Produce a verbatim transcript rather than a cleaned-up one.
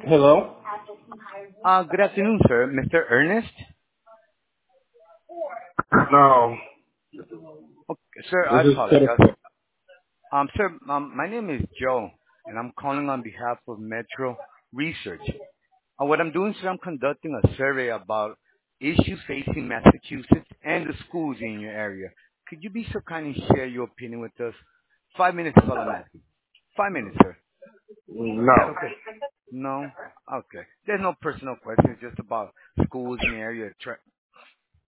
Hello? Uh, good afternoon, sir. Mister Ernest? No, Okay, sir, I this is apologize. Jennifer. Um, sir, um, my name is Joe, and I'm calling on behalf of Metro Research. Uh, what I'm doing, sir, I'm conducting a survey about issues facing Massachusetts and the schools in your area. Could you be so kind and share your opinion with us? Five minutes is all I'm asking. Five minutes, sir. Is that No. okay? No? Okay. There's no personal questions, just about schools in the area.